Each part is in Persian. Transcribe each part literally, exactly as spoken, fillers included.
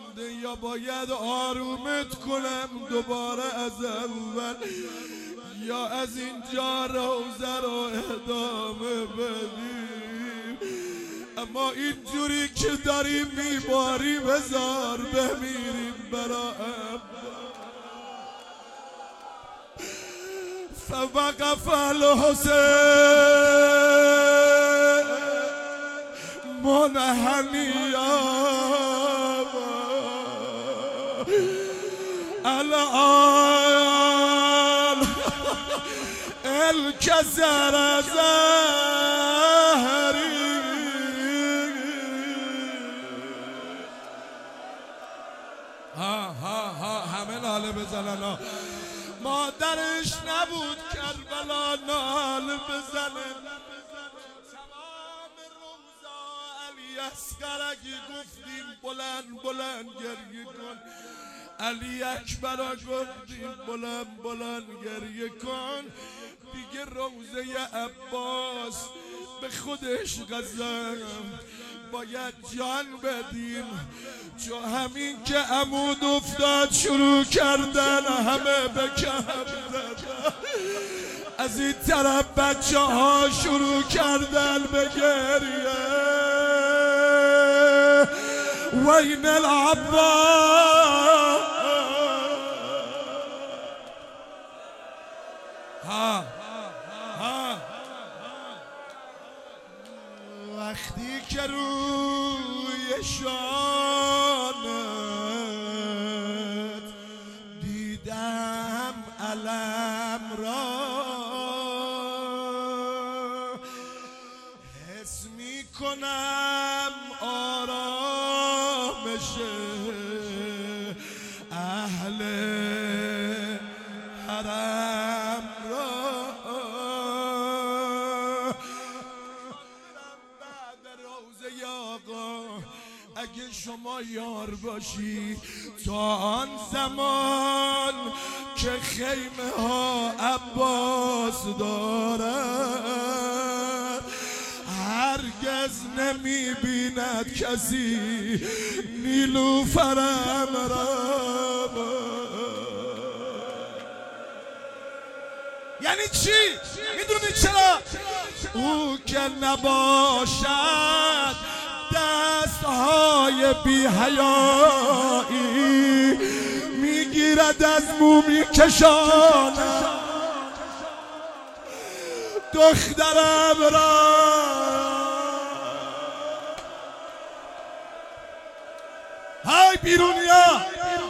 مونده یا باید آرومت کنم دوباره از اول، یا از اینجا روزه رو ادامه بدیم؟ اما اینجوری که داریم میباری بذار بمیریم براهم. فوقف الحسین منحنیا الان الکسر زهری. ها ها ها همه ناله بزنن ها. مادرش نبود کربلا ناله بزنه. تمام روزا علی اصغر اگه گفتیم بلند بلند گریه کن، علی اکبر گفتیم بلند بلند گریه کن، دیگه روزه عباس به خودش قسم باید جان بدیم، چون همین که عمود افتاد شروع کردن همه به کف زدن. از این طرف بچه ها شروع کردن به گریه. وین العباس ها ها وقتی که روی شانت دیدم علم را، حس می کنم آرامش اهل حرم را. بعد روزه آقا اگه شما یار باشی تا آن زمان که خیمه ها عباس دارد، هرگز نمی بیند کسی نیلوفرم را. یعنی چی؟ میدونی چرا؟ او که نباشد دستهای بی حیایی، میگیرد از مو میکشاند دخترم را. های بیرونیا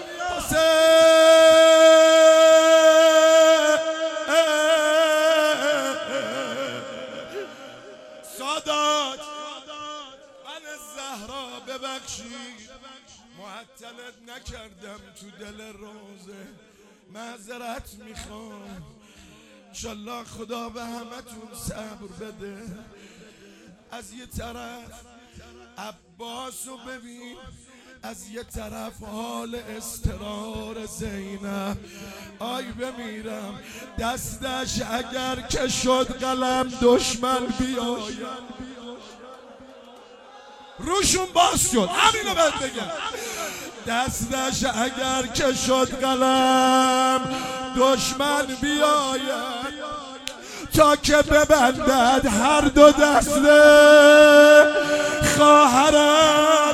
سادات من زهرا ببخشید معطلت نکردم تو دل روزه، معذرت میخوام. انشالله خدا به همتون صبر بده. از یه طرف عباسو ببین، از یه طرف حال استرار زینب. آی بمیرم دستش اگر که شد قلم دشمن بیاید روشون باز شد. همینو باید بگم، دستش اگر که شد قلم دشمن بیاید تا که ببندد هر دو دست خواهرم.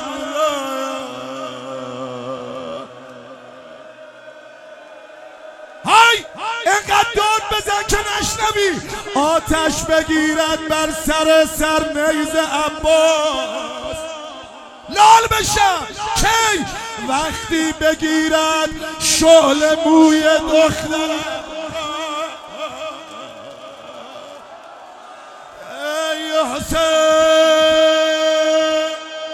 های اینقدر داد بزن که نشنوی. آتش بگیرد بر سر سر نیز عباس، لال بشم کی؟ وقتی بگیرد شعله موی دخترم. ای حسین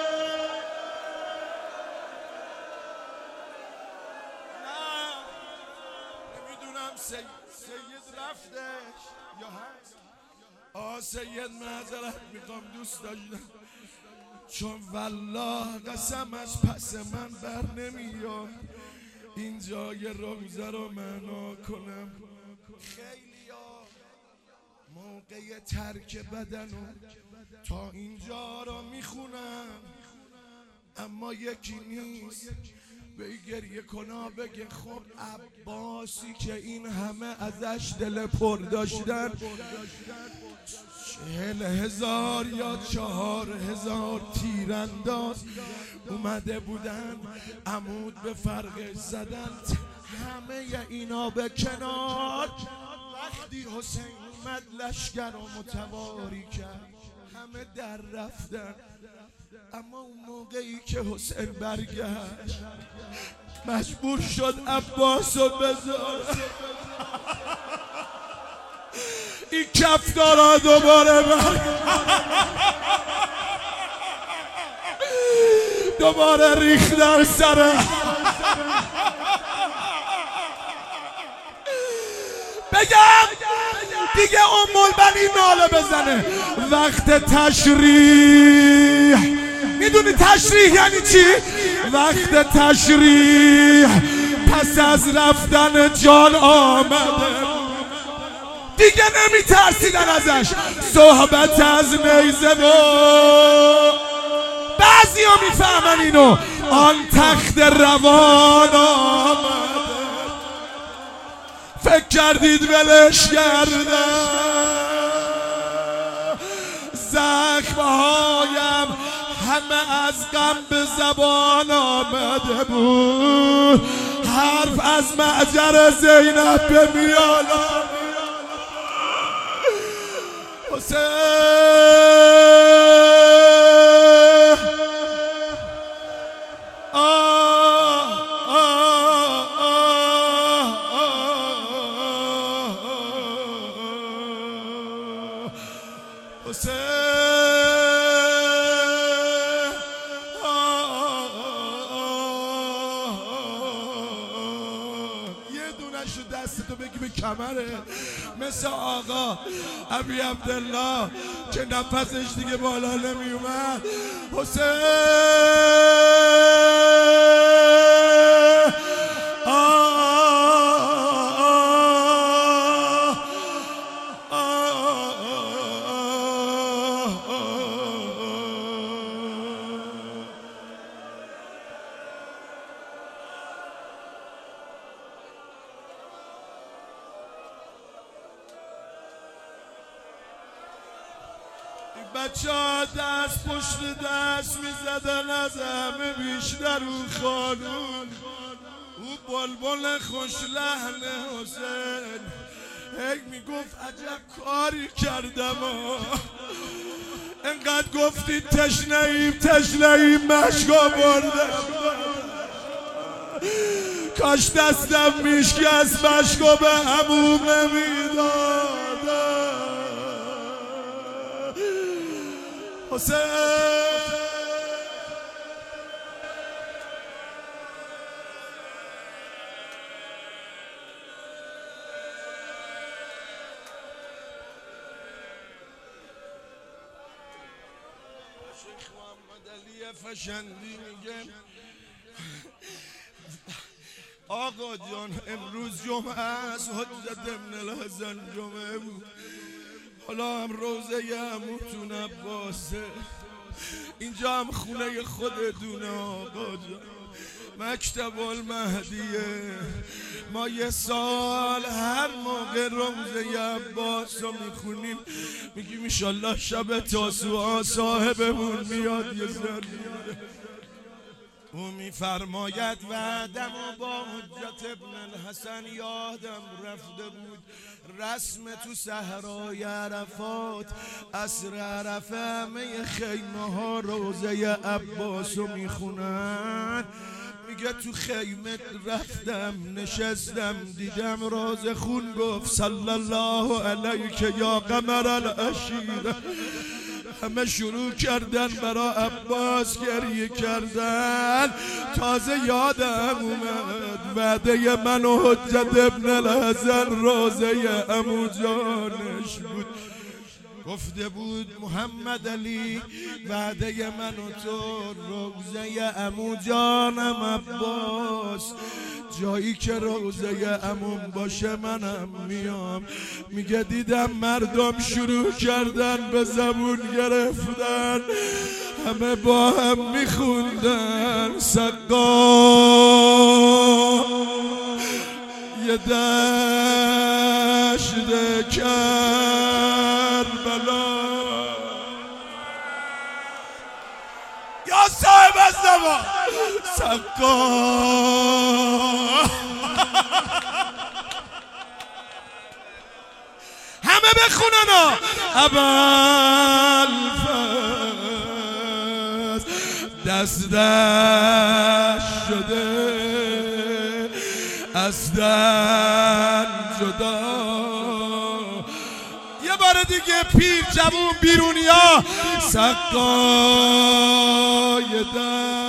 نمیدونم سید رفتش یا هست. آه سید معذرت میخوام دوست داشتم، چون والله قسم از پس من بر نمیاد اینجا یه روزه رو معنا کنم. خیلیا موقع ترک بدنو تا اینجا رو میخونم، اما یکی نیست به گریه کنا بگه خب عباسی که این همه ازش دل پر داشتن چهل هزار یا چهار هزار تیرانداز اومده بودن عمود به فرقش زدن، همه اینا به کنار. وقتی حسین اومد لشکر رو متواری کرد همه در رفتن، اما اون موقعی که حسین برگشت مجبور شد عباس رو بذاره. این کفتارا دوباره دوباره ریخت در سره. بگم دیگه ام البنین ناله بزنه. وقت تشریح، میدونی تشریح یعنی چی؟ وقت تشریح پس از رفتن جان آمده، دیگه نمی ترسیدن ازش. صحبت از نیزه و بعضی ها میفهمن اینو، آن تخت روان آمده. فکر کردید ولش کردم، زخمهایم همه از غم به زبان آمده بود. حرف از معجر زینب به میان حسین آه آه آه حسین یه دونش رو دستتو بگی به کمره مثل آقا ابی عبدالله که نفسش دیگه بالا نمی اومد. حسین بچه ها دست پشت دست می زدن از همه بیشتر اون خانون، او بلبل خوش لحن حسین هی می گفت عجب کاری کردم. انقدر گفتید تشنهیم تشنهیم مشکا بردم، کاش دستم میشکست مشکا به همون نمیدادم. حسین شیخ محمد علی فشندی میگه آقا جان امروز جمعه است، حجت ابن الحسن جمعه بود، حالا هم روزه عموتون عباسه، اینجا هم خونه خودتونه آقا جان، مکتب المهدیه. ما یه سال هر موقع روزه عباس رو میخونیم میگیم انشالله شب تاسوعا صاحبمون میاد یه ذره. او میفرماید وعدم و با حجت ابن الحسن یادم رفته بود، رسم تو صحرای عرفات عصر عرفه همه خیمه ها روزه عباس رو میخونن. میگه تو خیمه رفتم نشستم دیدم راز خون گفت صلی الله علیک یا قمر العشیره. همه شروع کردن برا عباس گریه کردن. تازه یادم اومد وعده من و حجت ابن الحسن روزه عمو جانش بود، گفته بود محمد علی وعده من و تو روزه عمو جانم عباس، جایی که روزه عموم باشه منم میام. میگه دیدم مردم شروع کردن به زبون گرفتن، همه با هم میخوندن سقا یه دشت کربلا. یا صاحب الزمان سقا همه بخونن ها. ابوالفضل دست دست شده از دن جدا. یه بار دیگه پیر جوون بیرونیا سقای دن